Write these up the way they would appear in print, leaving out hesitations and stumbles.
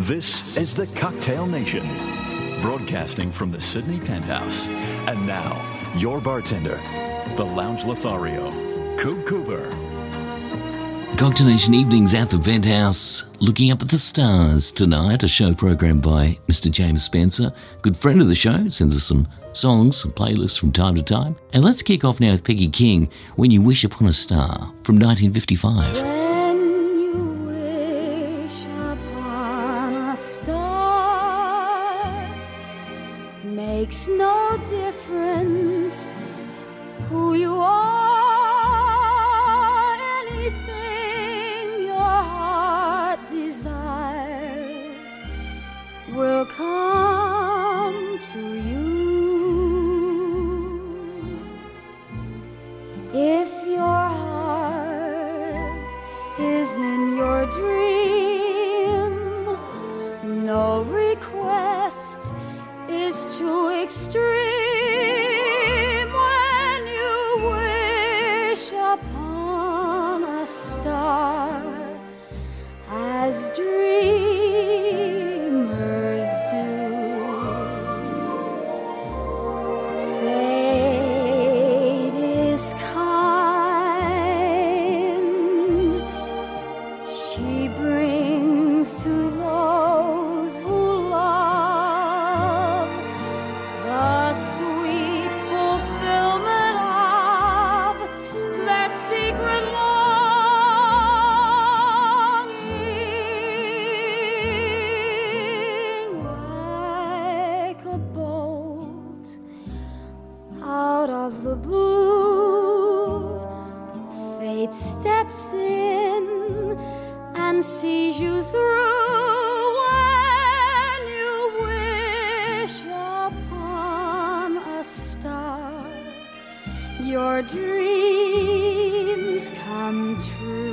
This is the Cocktail Nation, broadcasting from the Sydney Penthouse. And now, your bartender, the Lounge Lothario, Coop Cooper. Cocktail Nation evenings at the Penthouse, looking up at the stars tonight, a show programmed by Mr. James Spencer, good friend of the show, sends us some songs and playlists from time to time. And let's kick off now with Peggy King, When You Wish Upon a Star, from 1955. When you wish upon a star, makes no difference who you are, anything your heart desires will come to you. If your heart is in your dream, no request is too extreme. When you wish upon a star, as dreamers do, fate is kind. She brings to those who love the sweet fulfillment of their secret longing. Like a bolt out of the blue, fate steps in and sees you through. When you wish upon a star, your dreams come true.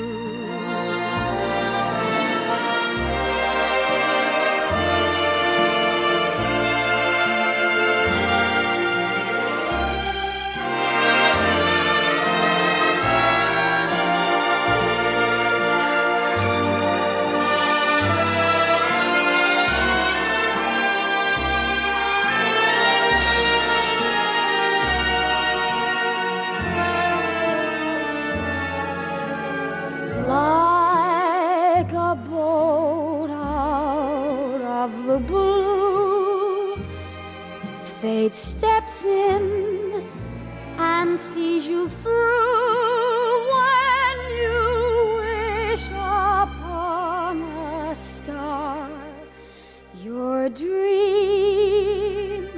Like a boat out of the blue, fate steps in and sees you through. When you wish upon a star, your dream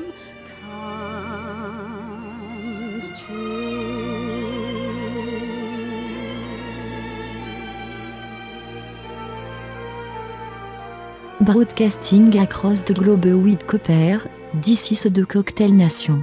comes true. Broadcasting across the globe with Cooper, this is the Cocktail Nation.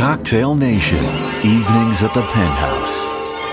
Cocktail Nation, evenings at the Penthouse.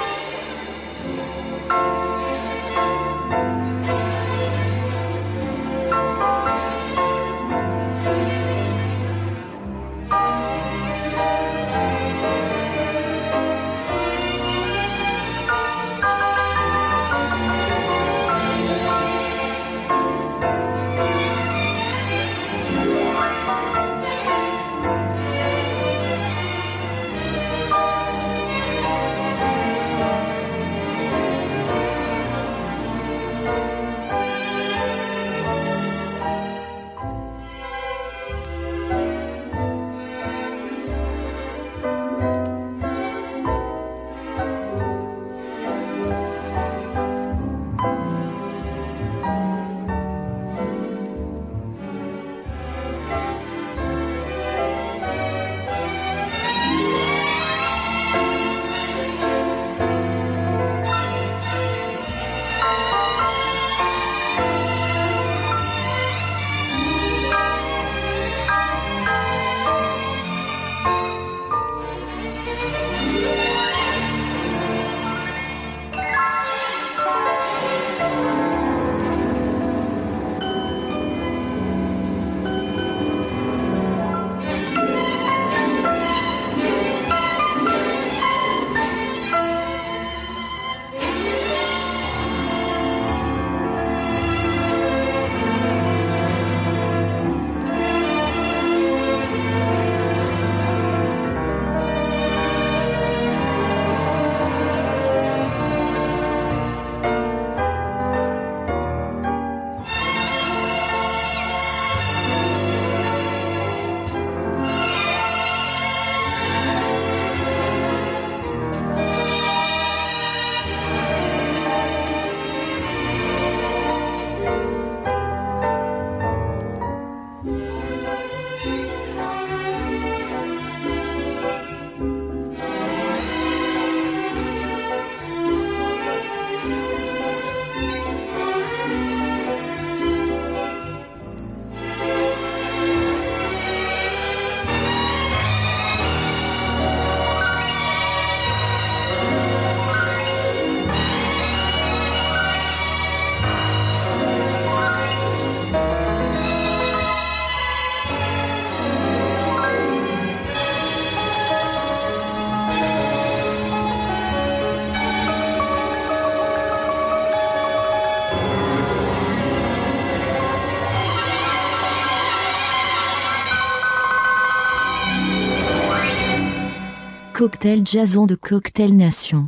Cocktail Jason de Cocktail Nation.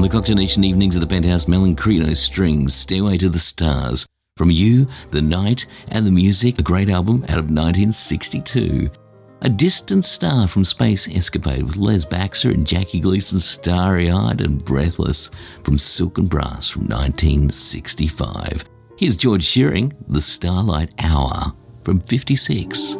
the Cocktail Nation evenings at the Penthouse, Melancrino Strings, Stairway to the Stars. From You, The Night, and the Music, a great album out of 1962. A Distant Star from Space Escapade with Les Baxter and Jackie Gleason, Starry-Eyed and Breathless from Silk and Brass from 1965. Here's George Shearing, The Starlight Hour from 56.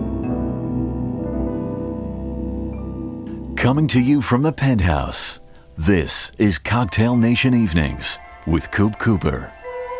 Coming to you from the Penthouse, This is Cocktail Nation Evenings with Coop Cooper.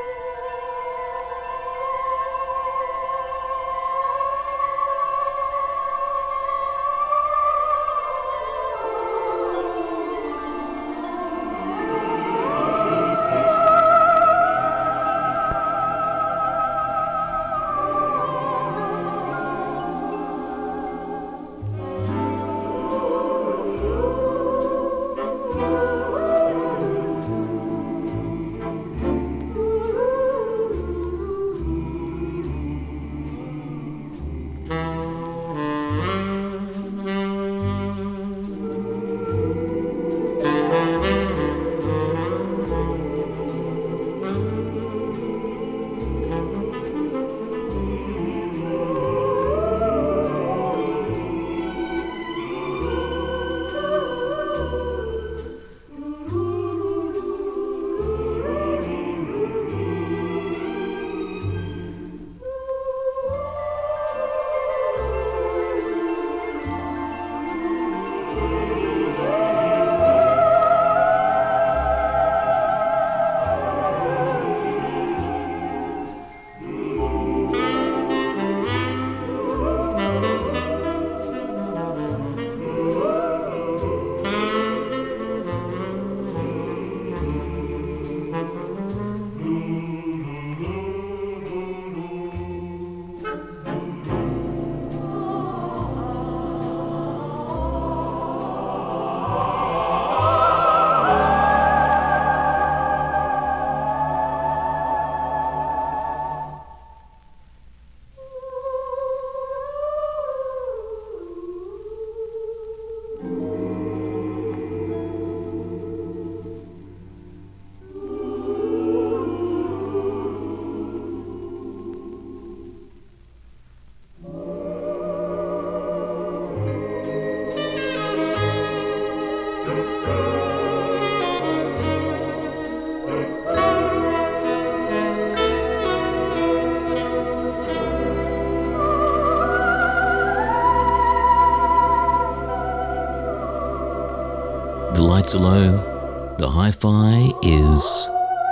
The lights are low, the hi-fi is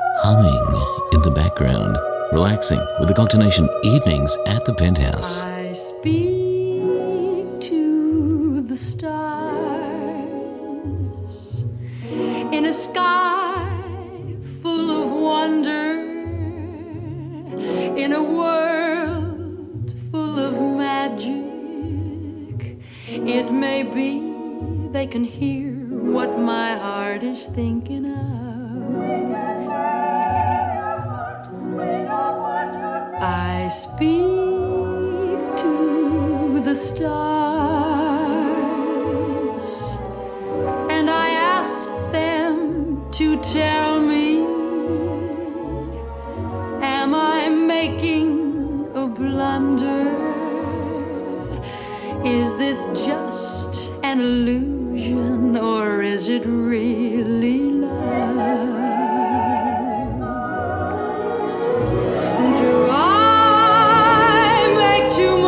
humming in the background, relaxing with the Cocktail Nation Evenings at the Penthouse. I speak to the stars in a sky full of wonder, in a world full of magic. It may be they can hear what my heart is thinking of. I speak to the stars and I ask them to tell me, am I making a blunder? Is this just an illusion, or is it really love? Do I make too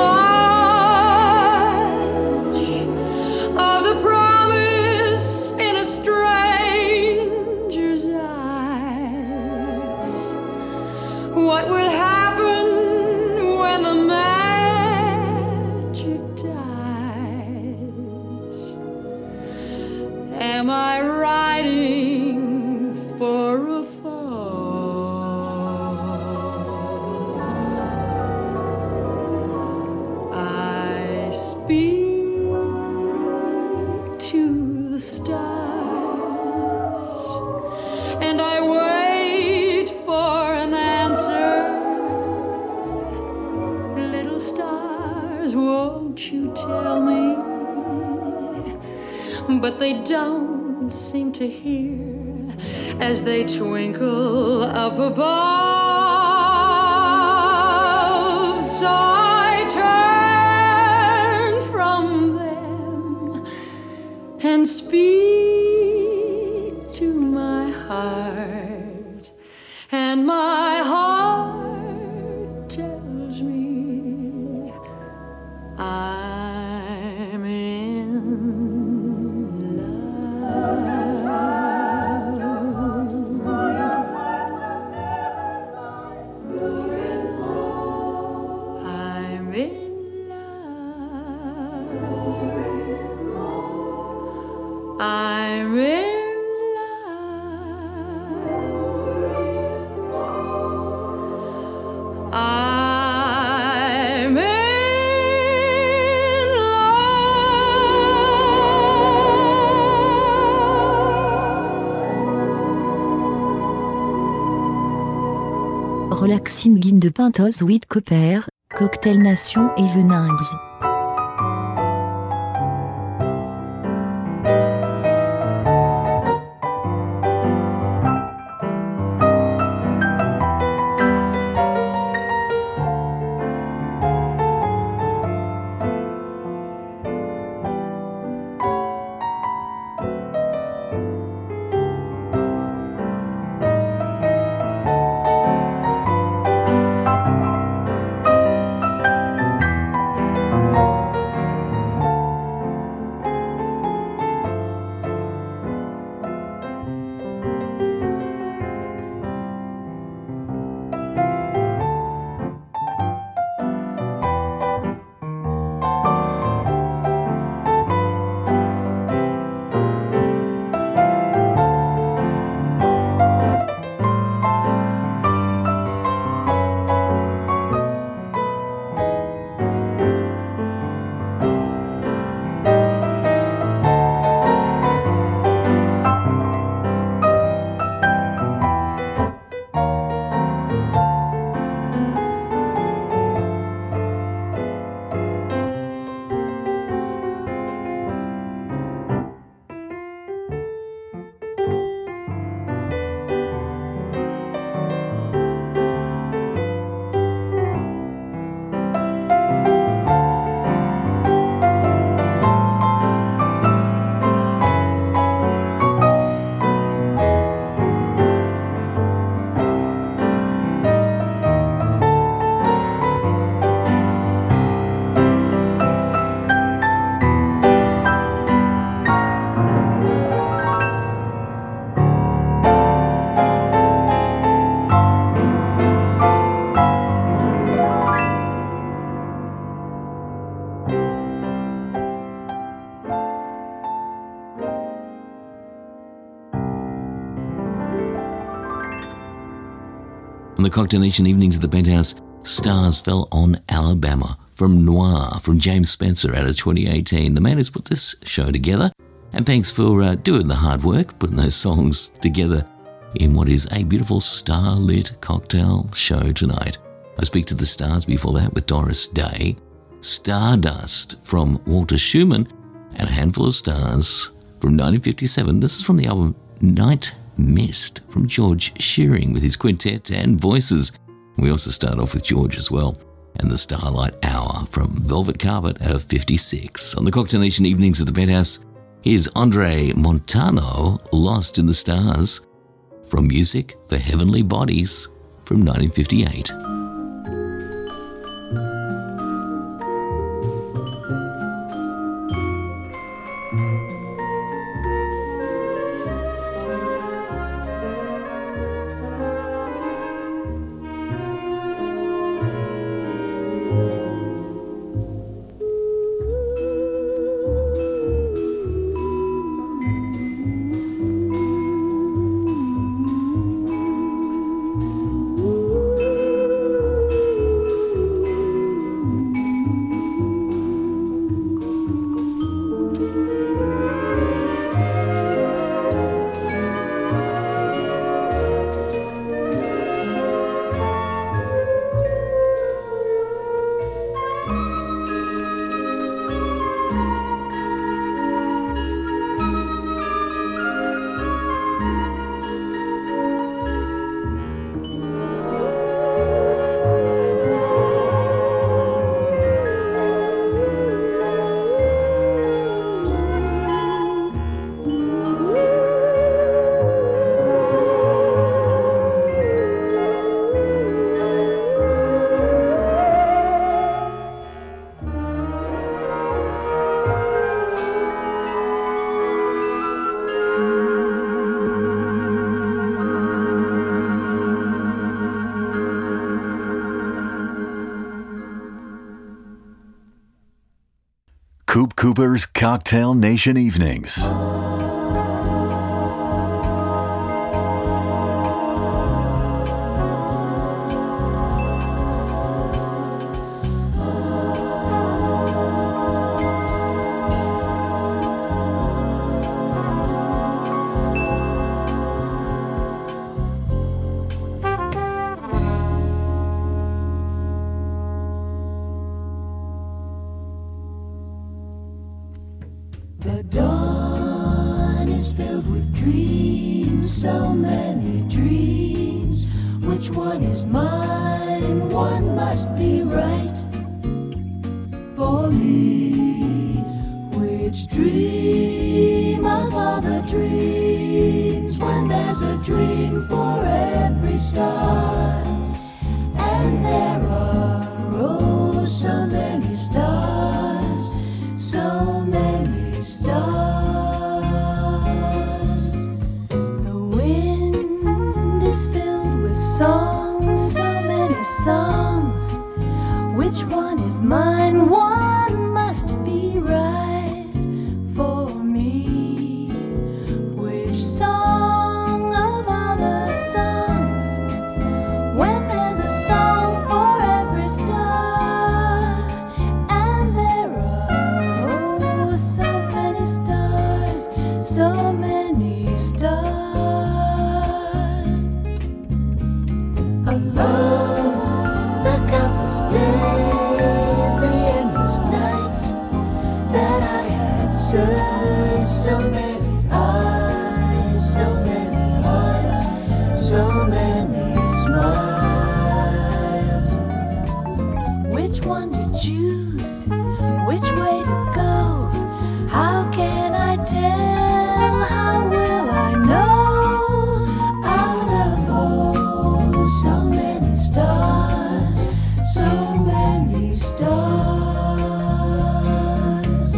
much of the promise in a stranger's eyes? What will happen when the magic dies? Am I riding for a fall? I speak to the stars and I wait for an answer. Little stars, won't you tell me? But they don't seem to hear as they twinkle up above. So I turn from them and speak to my heart, and my heart tells me I'm in love. Relaxing in the Penthouse with Copper, Cocktail Nation Evenings. On the Cocktail Nation evenings at the Penthouse, Stars Fell on Alabama from Noir, from James Spencer out of 2018. The man who's put this show together. And thanks for doing the hard work, putting those songs together in what is a beautiful star-lit cocktail show tonight. I speak to the stars before that with Doris Day, Stardust from Walter Schumann, and a handful of stars from 1957. This is from the album Night Mist from George Shearing with his quintet and voices. We also start off with George as well, and the Starlight Hour from Velvet Carpet out of 56. On the Cocktail Nation evenings at the Penthouse, here's Andre Montano, Lost in the Stars, from Music for Heavenly Bodies from 1958. Coop Cooper's Cocktail Nation Evenings. The dawn is filled with dreams, so many dreams. Which one is mine? One must be right for me. Which dream of all the dreams? When there's a dream for every star, and there are oh so many stars, so many stars. The wind is filled with songs, so many songs. Which one is mine? One must be right for me. Which song of all the songs? When there's a song for every star, and there are oh so many stars, so many stars. Alone, the countless days, the endless nights that I have searched, so many eyes, so many hearts, so many smiles. Which one to choose? Which way to go? How can I tell? How will I know? Out of oh so many stars, so many stars.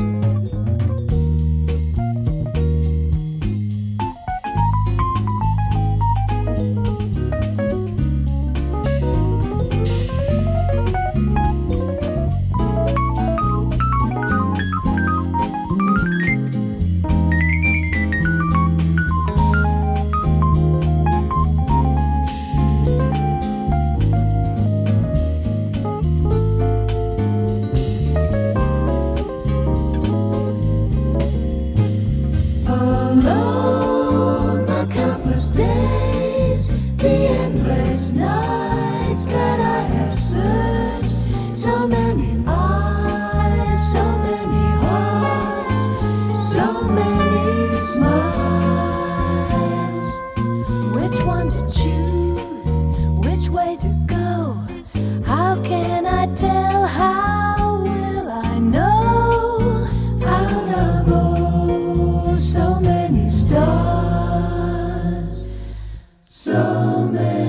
Alone, the countless days, the endless nights that I have searched, so many eyes, so many hearts, so many smiles. Which one to choose? Which way to go? How can I tell? How will I know? Out of oh so many stars, so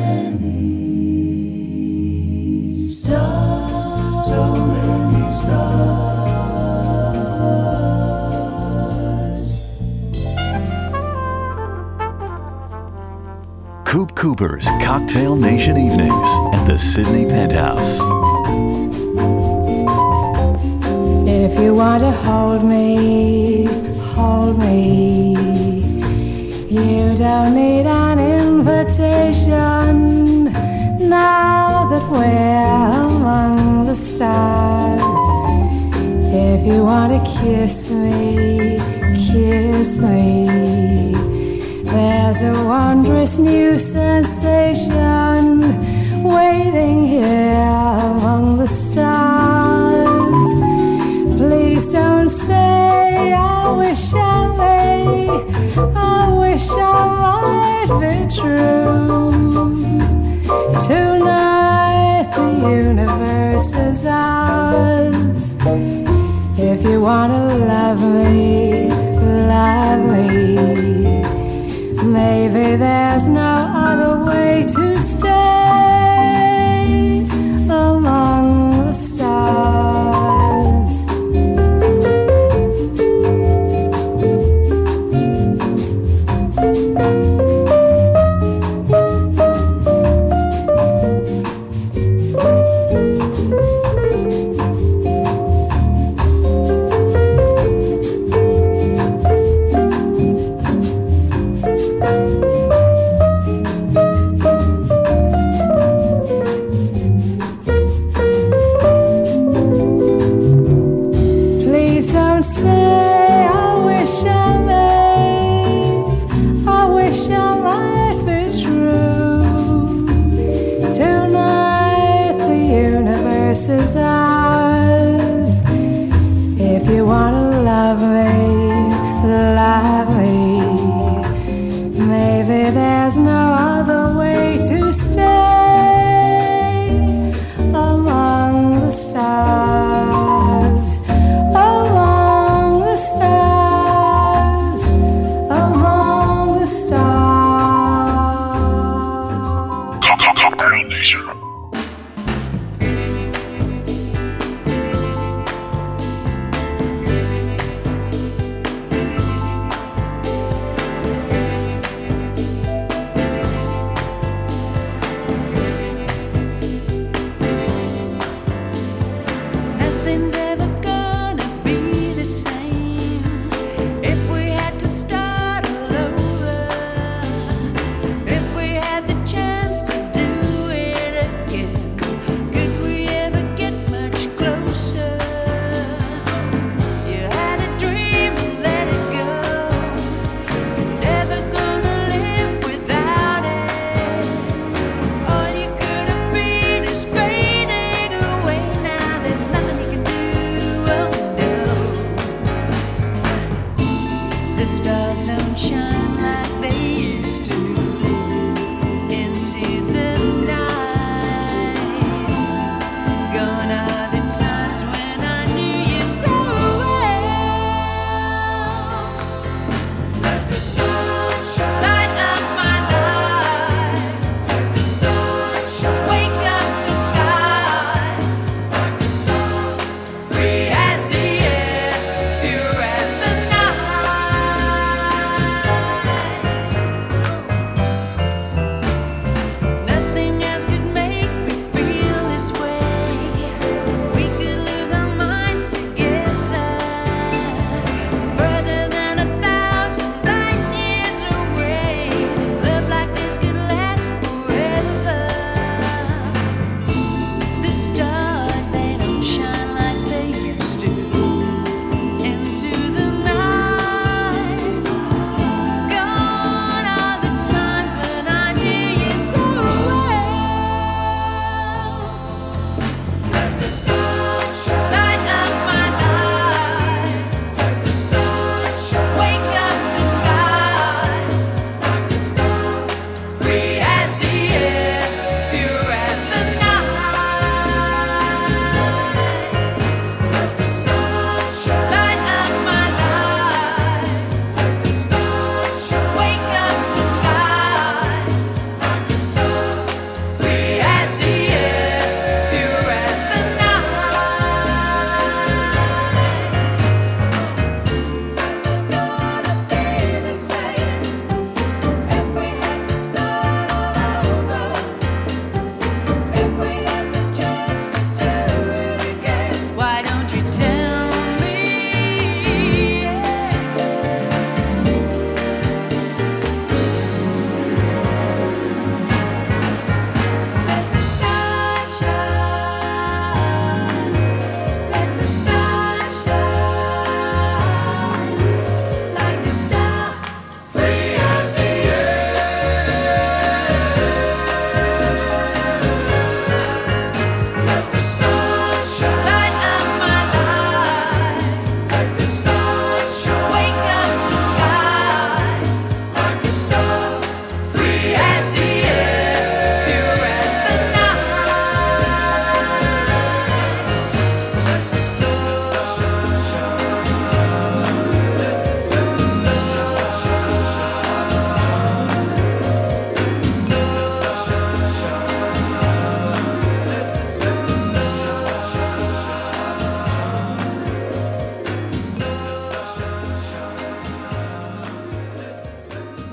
many stars, so many stars. Coop Cooper's Cocktail Nation Evenings at the Sydney Penthouse. If you want to hold me, hold me. You don't need an invitation now that we're among the stars. If you want to kiss me, kiss me. There's a wondrous new sensation waiting here among the stars. Please don't say I wish I may, I wish I might be true. Tonight the universe is ours. If you wanna love me, love me. Maybe there's no other way to stay among the stars. universe is ours. If you wanna love me,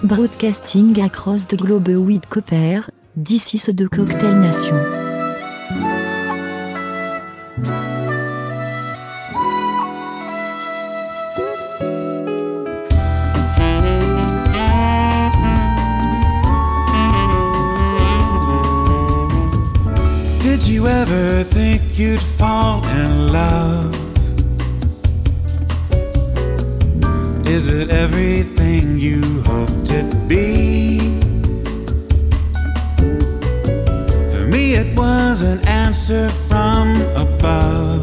Broadcasting across the globe with Cooper, this is the Cocktail Nation. Did you ever think you'd fall in love? Is it everything you hoped it'd be? For me it was an answer from above,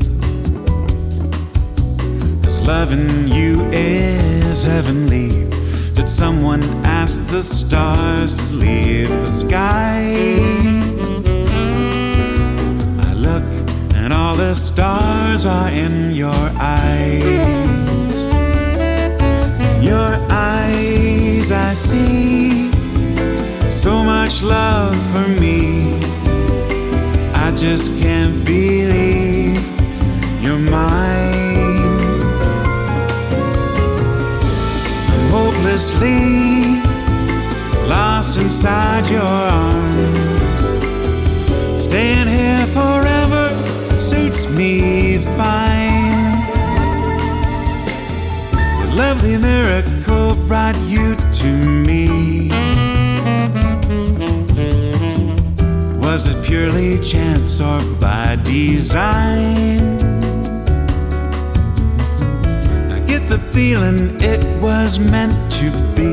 'cause loving you is heavenly. Did someone ask the stars to leave the sky? And all the stars are in your eyes. In your eyes I see so much love for me. I just can't believe you're mine. I'm hopelessly lost inside your arms. Staying here forever suits me fine. What lovely miracle brought you to me? Was it purely chance or by design? I get the feeling it was meant to be,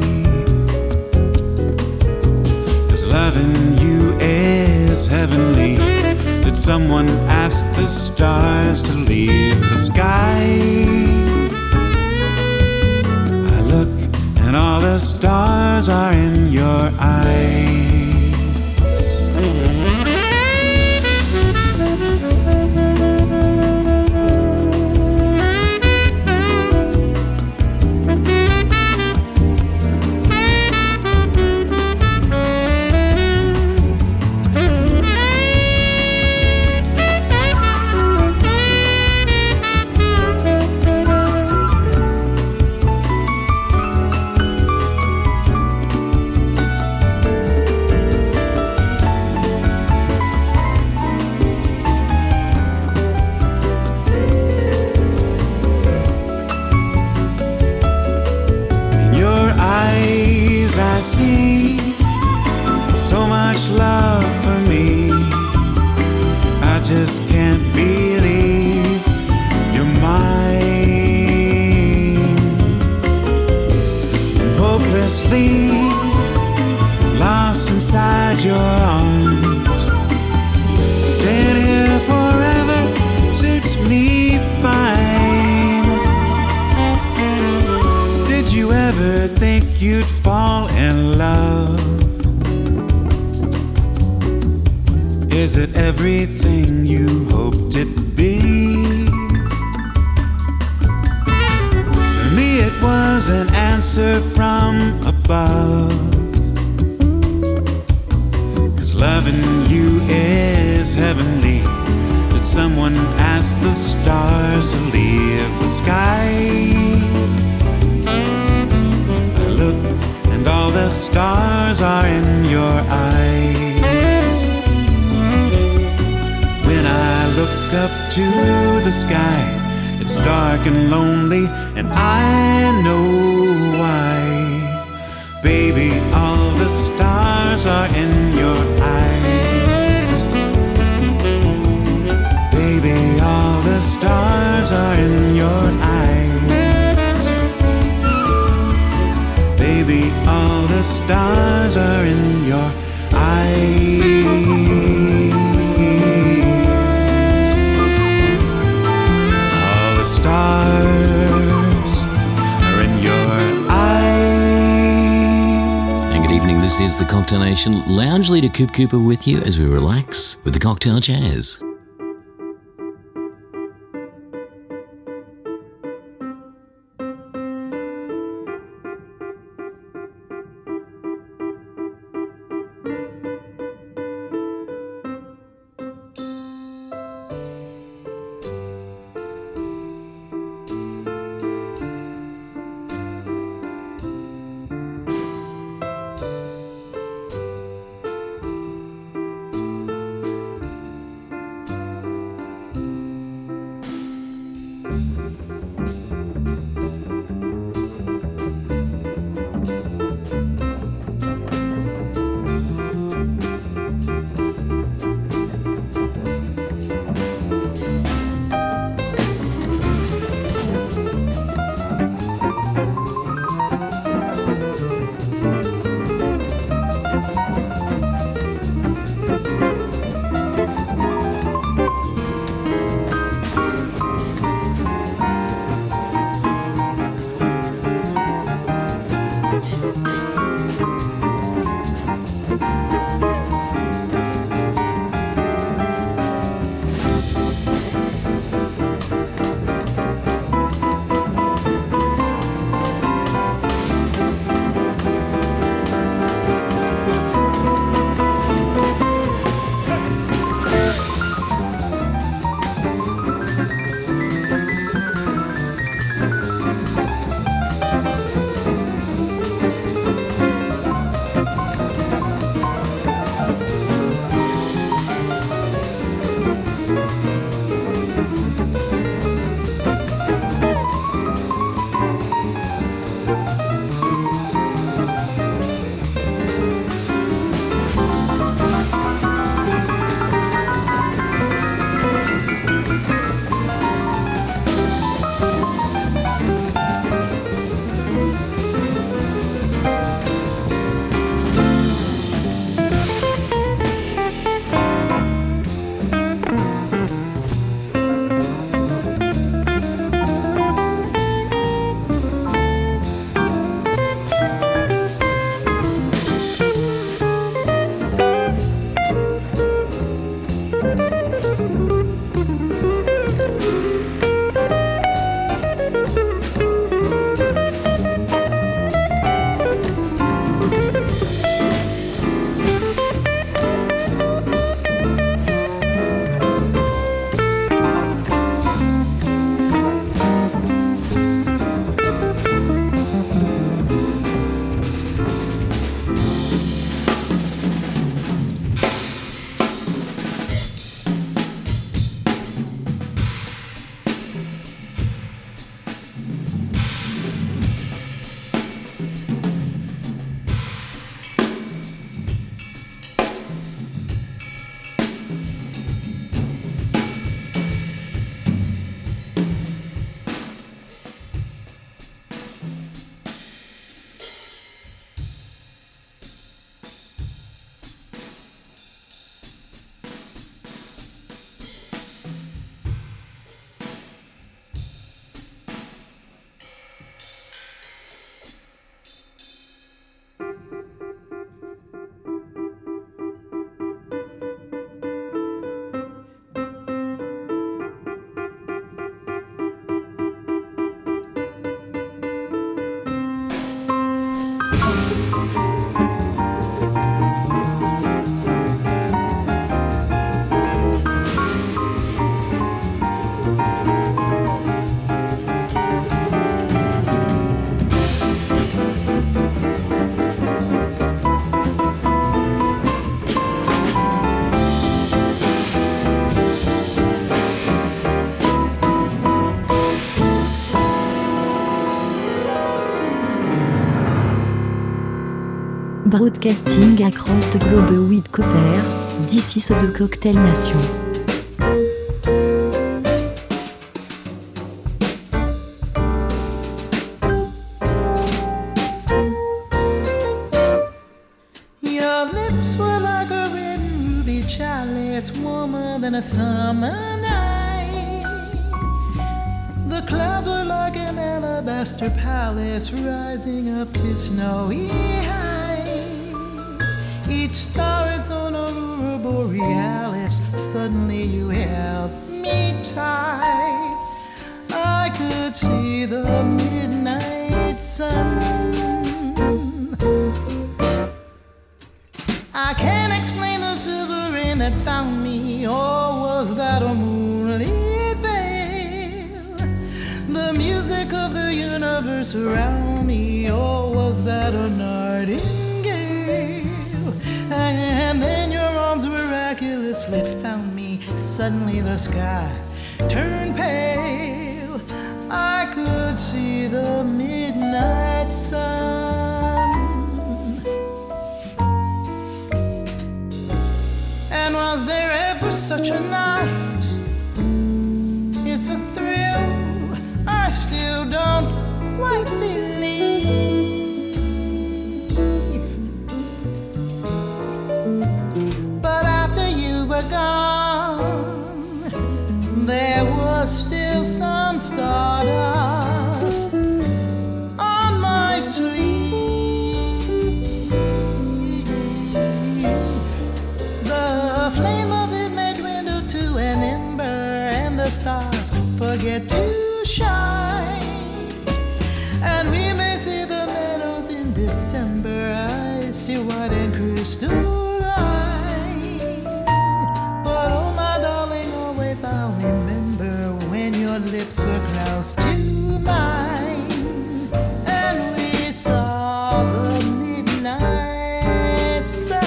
'cause loving you is heavenly. Did someone ask the stars to leave the sky? I look and all the stars are in your eyes. I see so much love for me. I just can't believe you're mine. I'm hopelessly lost inside your arms. Staying here forever suits me fine. Did you ever think you'd fall in love? Is it everything you hoped it'd be? For me it was an answer from above, 'cause loving you is heavenly. Did someone ask the stars to leave the sky? Look, and all the stars are in your eyes. When I look up to the sky, it's dark and lonely, and I know why. Baby, all the stars are in your eyes. Baby, all the stars are in your eyes. Baby, all the stars are in your eyes. All the stars are in your eyes. And good evening, this is the Cocktail Nation. Lounge leader Coop Cooper with you as we relax with the Cocktail Jazz. Broadcasting across the globe with Copper, this is the Cocktail Nation. Your lips were like a red ruby chalice, warmer than a summer night. The clouds were like an alabaster palace, rising up to snowy heights. Each star its own aurora borealis. Suddenly you held me tight. I could see the midnight sun. I can't explain the silver rain that found me, or was that a moonlit veil? The music of the universe around me, or was that a nightingale? And then your arms miraculously found me. Suddenly the sky turned pale. I could see the midnight sun. And was there ever such a night? It's a thrill I still don't quite believe. But after you were gone, there was still some stardust on my sleeve. The flame of it may dwindle to an ember, and the stars forget to shine. And we may see the meadows in December, icy white and crystalline. But oh my darling, always I'll remember when your lips were close to mine, and we saw the midnight sun.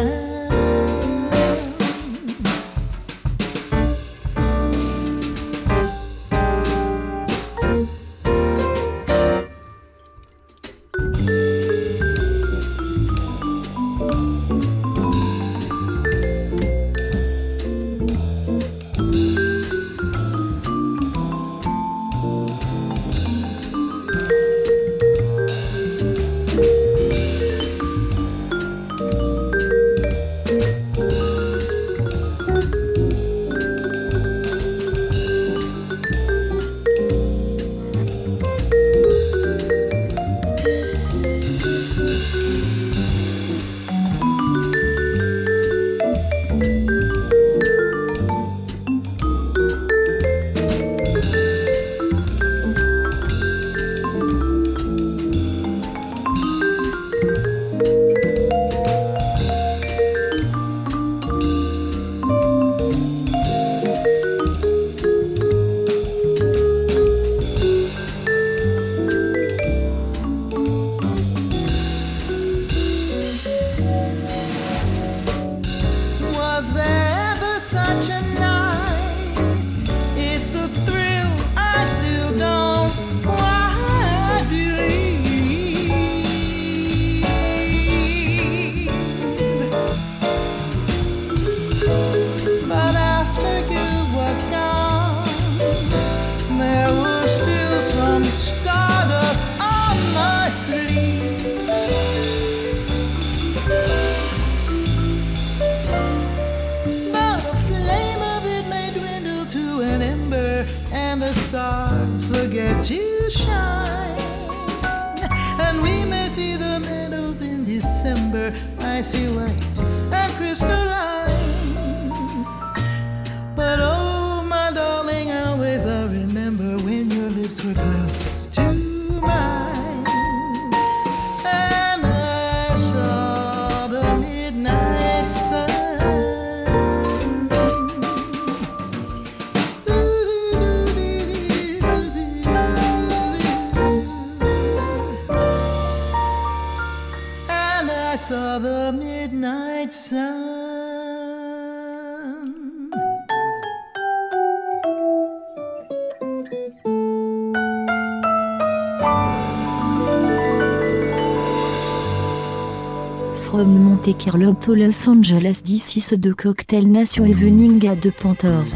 Icy white and crystalline. But oh my darling, always I remember when your lips were close to mine, and I saw the midnight sun. And I saw the midnight sun. from Monte Carlo to Los Angeles. This is the Cocktail Nation Evening at the Panthers.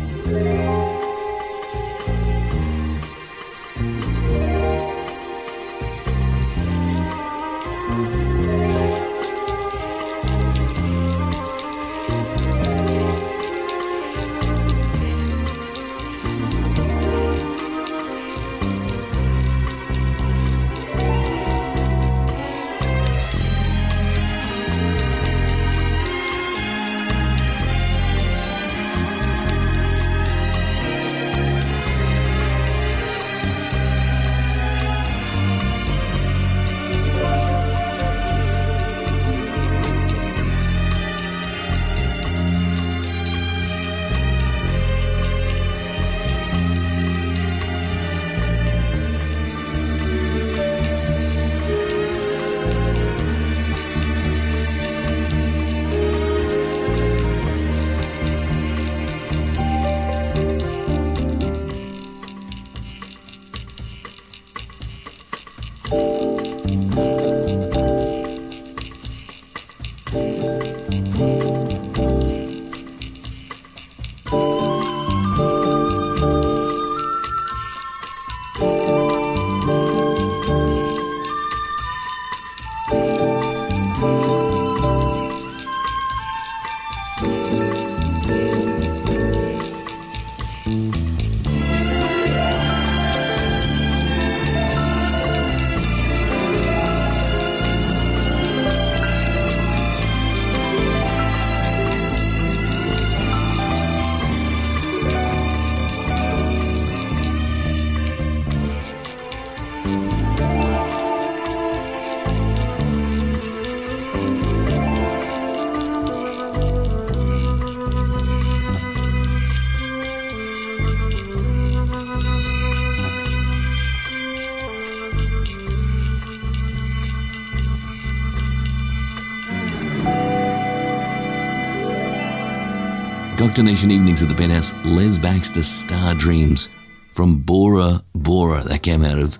Cocktail Nation Evenings at the Penthouse, Les Baxter, Star Dreams from Bora Bora. That came out of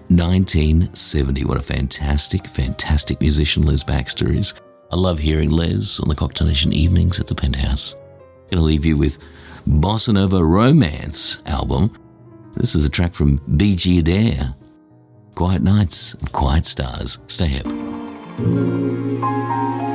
1970. What a fantastic, fantastic musician Les Baxter is. I love hearing Les on the Cocktail Nation Evenings at the Penthouse. Going to leave you with Bossa Nova Romance album. This is a track from B.G. Adair. Quiet Nights of Quiet Stars. Stay hip.